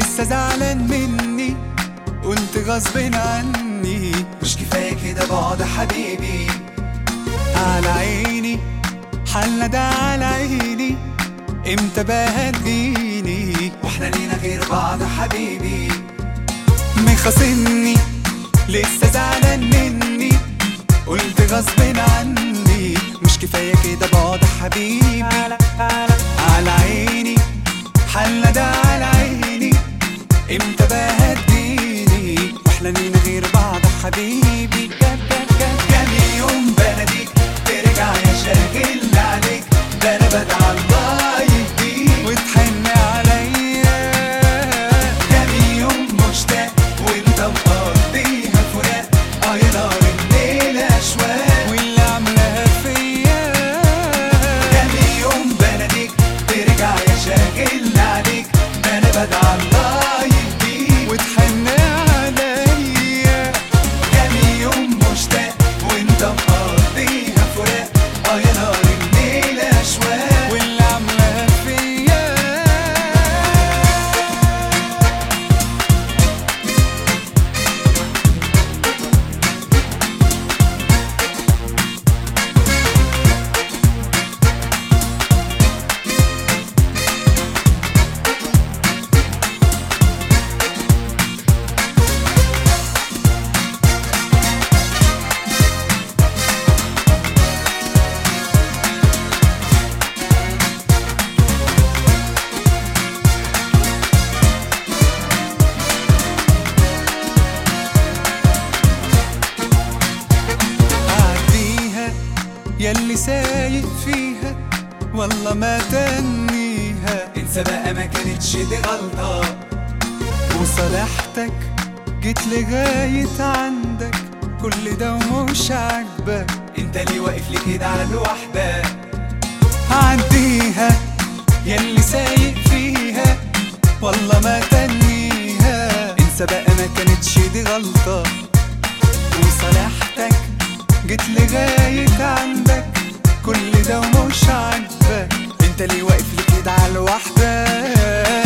لسه زعلان مني، قلت غصب عني مش كفاية كده بعد حبيبي. على عيني حالنا ده على عيني، امتى بقى هتجيني واحنا لينا غير بعض حبيبي. مخاصمني لسه زعلان مني، قلت غصب عني مش كفاية كده بعد حبيبي. على عيني حالنا ده على عيني، امتى بقى هتجيني واحنا لينا غير بعض حبيبي. كام يوم بناديك ترجع يا شاغل عليك، ده انا بدعى الله يهديك وتحن عليا. كام يوم مشتاق وانت مقضيها فراق، يا نار الليل اشواق واللي عاملاها فيا. كام يوم بناديك ترجع يا شاغل عليك، ده انا بدعى الله يهديك وتحن عليا. كام يوم مشتاق وانت مقضيها فراق، يا نار الليل اشواق واللي عاملاها فيا. عديها ياللي سايق فيها، والله ما تنيها. انسى بقى ما كانتش دي غلطة، وصالحتك جيت لغاية عندك، كل ده ومش عاجبك. انت ليه واقف لي كده على الوحدة؟ عديها ياللي سايق فيها، والله ما تنيها. انسى بقى ما كانتش دي غلطة، وصالحتك جيت لغاية عندك، كل ده ومش عاجبك. انت ليه واقف لي كده على الوحدة؟